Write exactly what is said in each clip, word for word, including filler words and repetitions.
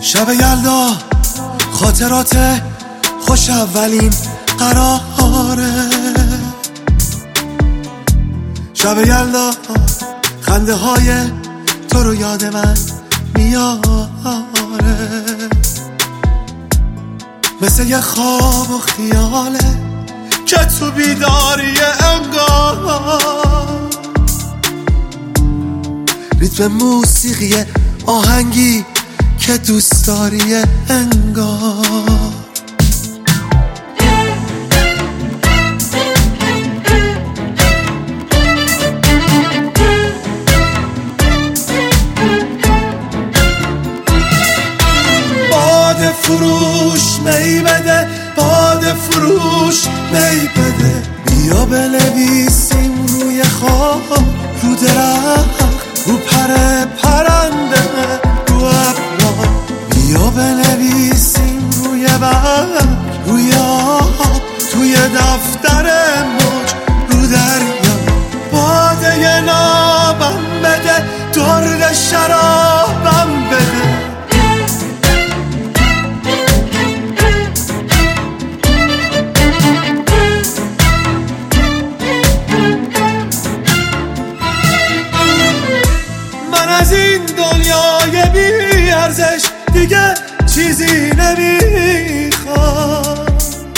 شب یلدا خاطرات خوش اولین قراره، شب یلدا خنده های تو رو یاد من میاره، مثل یه خواب و خیاله که تو بیداری انگار، ریتم موسیقی آهنگی که دوست داری انگار. باد فروش می بده، باد فروش می بده، بیا بنویسیم روی خواب، رو درخت، رو پر پرنده، رو ابرا، بیا بنویسیم روی برگ، روی آب، توی دفتر موج، رو دریا. باده نابم بده، درد شرابم بده، از این دنیای بی ارزش دیگه چیزی نمیخوام،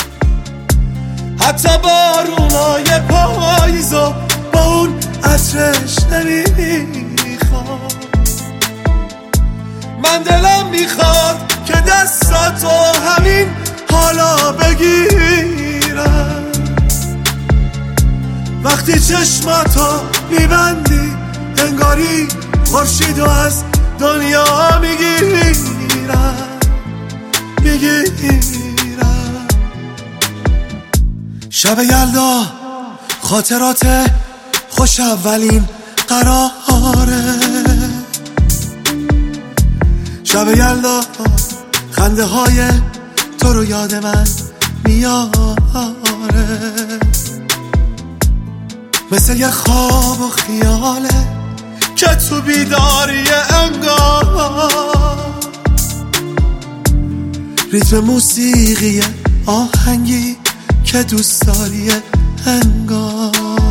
حتی بارونای پاییزو با اون عطرش نمیخوام. من دلم میخواد که دستاتو همین حالا بگیرم، وقتی چشماتو میبندی انگاری خورشیدو از دنیا میگیرم میگیرم. شب یلدا خاطرات خوش اولین قراره، شب یلدا خنده های تو رو یاد من میاره، مثل یه خواب و خیاله که تو بیداری انگار، ریتم موسیقی آهنگی که دوست داری انگار.